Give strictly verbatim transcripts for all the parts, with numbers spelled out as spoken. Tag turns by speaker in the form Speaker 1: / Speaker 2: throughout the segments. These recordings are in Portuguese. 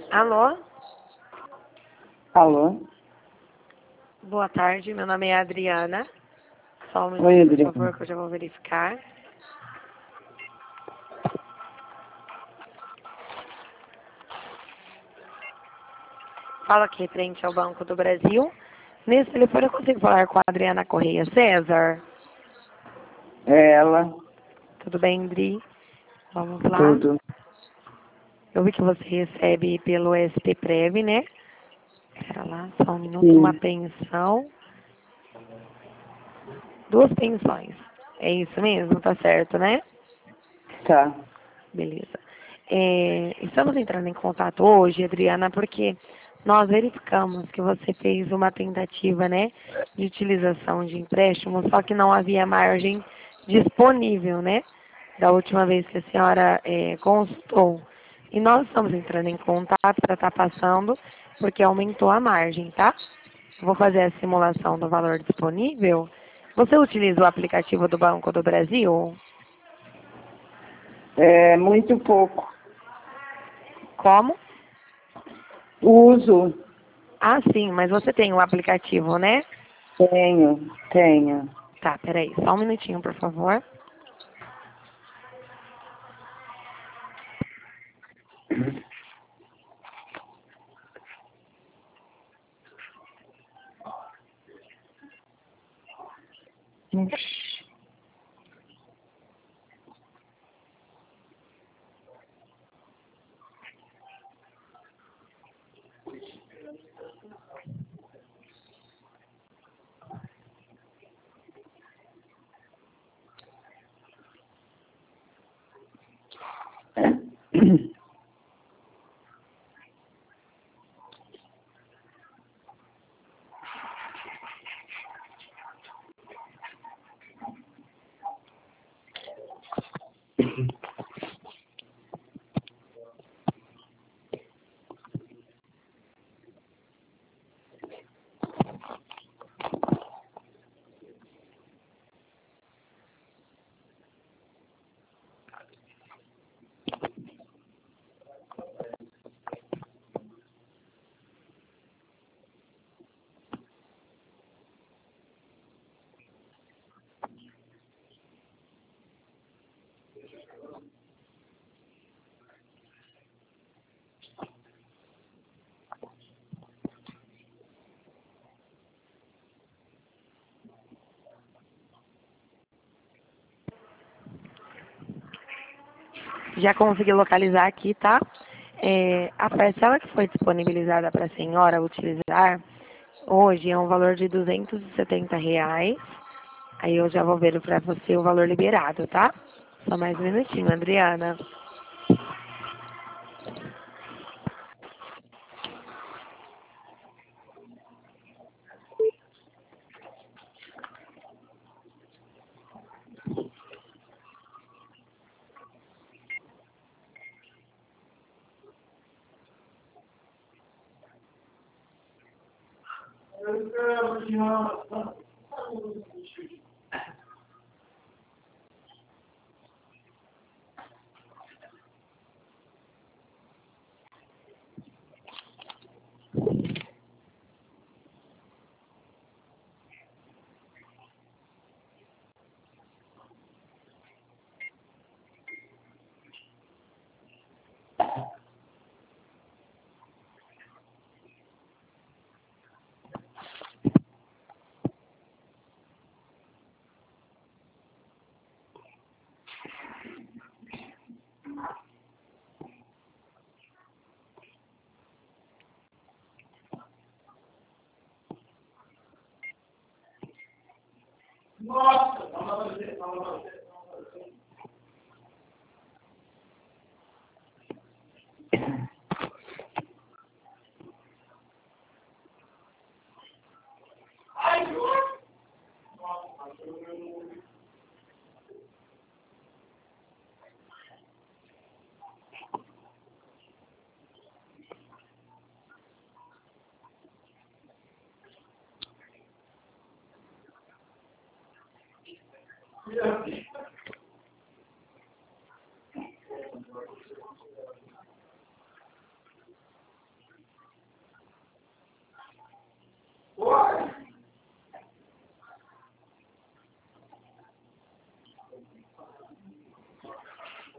Speaker 1: Alô?
Speaker 2: Alô?
Speaker 1: Boa tarde, meu nome é Adriana. Só um
Speaker 2: Oi,
Speaker 1: minuto, por
Speaker 2: Adriana.
Speaker 1: favor, que eu já vou verificar. Fala aqui, frente ao Banco do Brasil. Nesse telefone eu consigo falar com a Adriana Correia César?
Speaker 2: É ela,
Speaker 1: Tudo bem, Adri? Vamos lá.
Speaker 2: tudo.
Speaker 1: Eu vi que você recebe pelo S P Prev, né? Pera lá, só um minuto. Uma
Speaker 2: Sim,
Speaker 1: pensão. Duas pensões. É isso mesmo, tá certo, né?
Speaker 2: tá.
Speaker 1: Beleza. É, estamos entrando em contato hoje, Adriana, porque nós verificamos que você fez uma tentativa, né, de utilização de empréstimo, só que não havia margem disponível, né, da última vez que a senhora é, consultou. E nós estamos entrando em contato para estar passando, porque aumentou a margem, tá? Vou fazer a simulação do valor disponível. Você utiliza o aplicativo do Banco do Brasil?
Speaker 2: É muito pouco.
Speaker 1: Como?
Speaker 2: Uso,
Speaker 1: Ah, sim, mas você tem o aplicativo, né?
Speaker 2: tenho, tenho.
Speaker 1: Tá, peraí, só um minutinho, por favor. Já consegui localizar aqui, tá? É, a parcela que foi disponibilizada para a senhora utilizar hoje é um valor de duzentos e setenta reais. Aí eu já vou ver para você o valor liberado, tá? Só mais um minutinho, Adriana.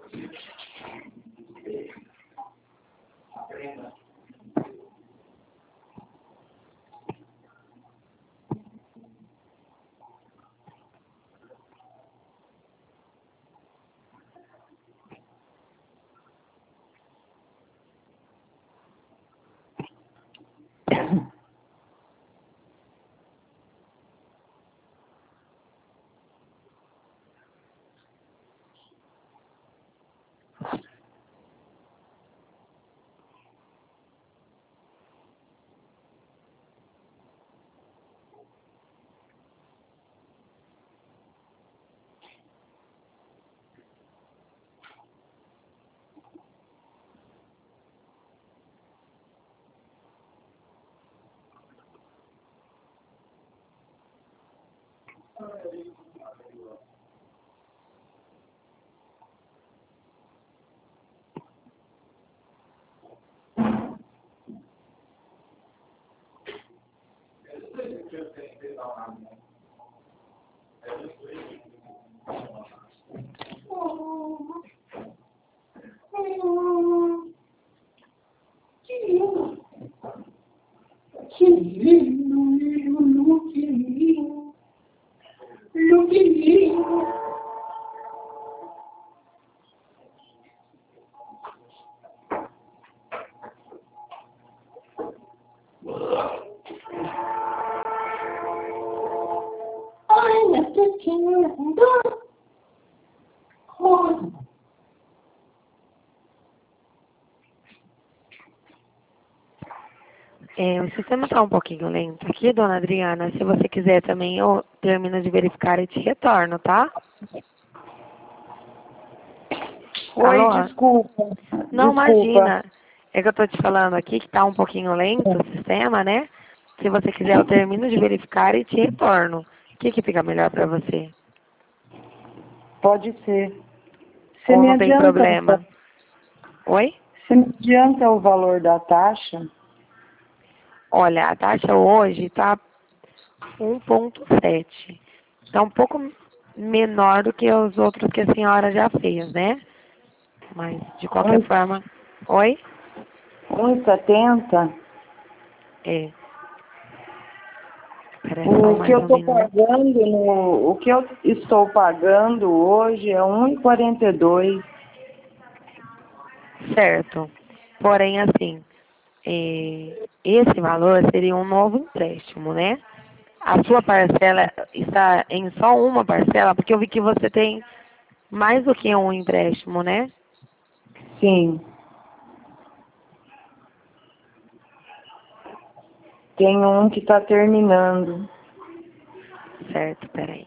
Speaker 2: Que lindo, lindo, lindo, que lindo, lindo, que lindo. Ai, meu pequeno lindo. Oh.
Speaker 1: É, o sistema está um pouquinho lento aqui, dona Adriana. Se você quiser também, eu termino de verificar e te retorno, tá?
Speaker 2: Oi,
Speaker 1: Alô?
Speaker 2: desculpa.
Speaker 1: Não,
Speaker 2: Desculpa.
Speaker 1: imagina. É que eu tô te falando aqui que tá um pouquinho lento o sistema, né? Se você quiser, eu termino de verificar e te retorno. O que que fica melhor para você?
Speaker 2: Pode ser. Você
Speaker 1: Ou
Speaker 2: me
Speaker 1: não tem
Speaker 2: adianta,
Speaker 1: problema? Oi?
Speaker 2: você me adianta o valor da taxa?
Speaker 1: Olha, a taxa hoje tá um ponto sete. Tá um pouco menor do que os outros que a senhora já fez, né? Mas, de qualquer
Speaker 2: Um,
Speaker 1: forma... Oi?
Speaker 2: um e setenta?
Speaker 1: É. Espera só
Speaker 2: O que
Speaker 1: mais
Speaker 2: eu
Speaker 1: um
Speaker 2: estou
Speaker 1: minuto.
Speaker 2: pagando no, o que eu estou pagando hoje é um e quarenta e dois.
Speaker 1: Certo. Porém, assim, é, esse valor seria um novo empréstimo, né? A sua parcela está em só uma parcela, porque eu vi que você tem mais do que um empréstimo, né?
Speaker 2: Sim. Tem um que está terminando.
Speaker 1: Certo, peraí.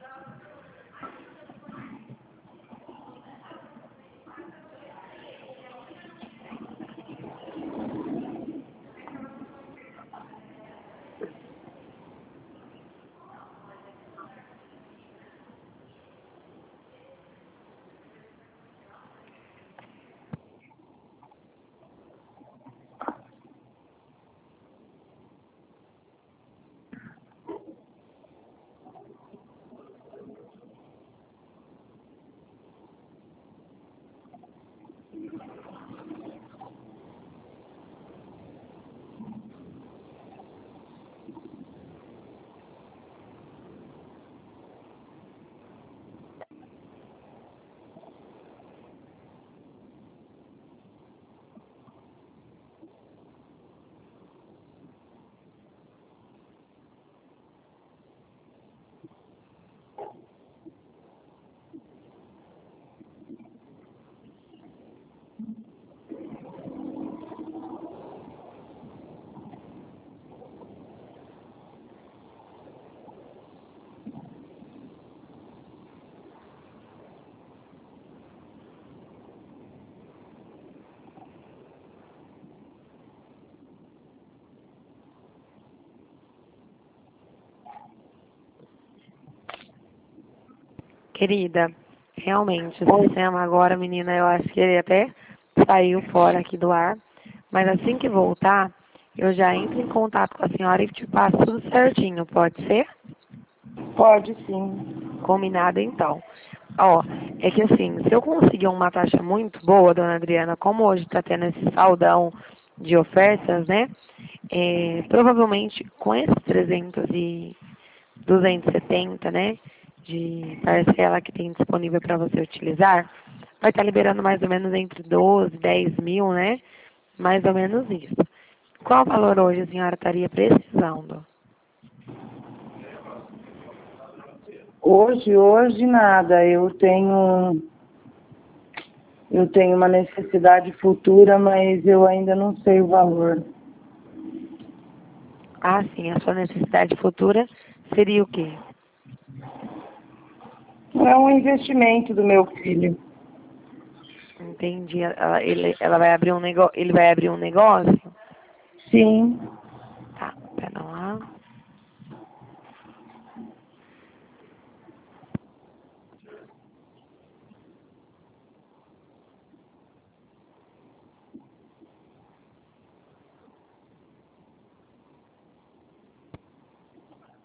Speaker 1: Querida, realmente, o
Speaker 2: Oi.
Speaker 1: sistema agora, menina, eu acho que ele até saiu fora aqui do ar. Mas assim que voltar, eu já entro em contato com a senhora e te passo tudo certinho, pode ser?
Speaker 2: Pode sim.
Speaker 1: Combinado, então. Ó, é que assim, se eu conseguir uma taxa muito boa, dona Adriana, como hoje está tendo esse saldão de ofertas, né? É, provavelmente com esses trezentos e duzentos e setenta, né? De parcela que tem disponível para você utilizar, vai estar liberando mais ou menos entre doze, dez mil, né? Mais ou menos isso. Qual valor hoje a senhora estaria precisando?
Speaker 2: Hoje, hoje nada. Eu tenho, eu tenho uma necessidade futura, mas eu ainda não sei o valor.
Speaker 1: Ah, sim, a sua necessidade futura seria o quê?
Speaker 2: É um investimento do meu filho.
Speaker 1: Entendi. Ela, ele, ela vai abrir um negócio, ele vai abrir um negócio?
Speaker 2: Sim.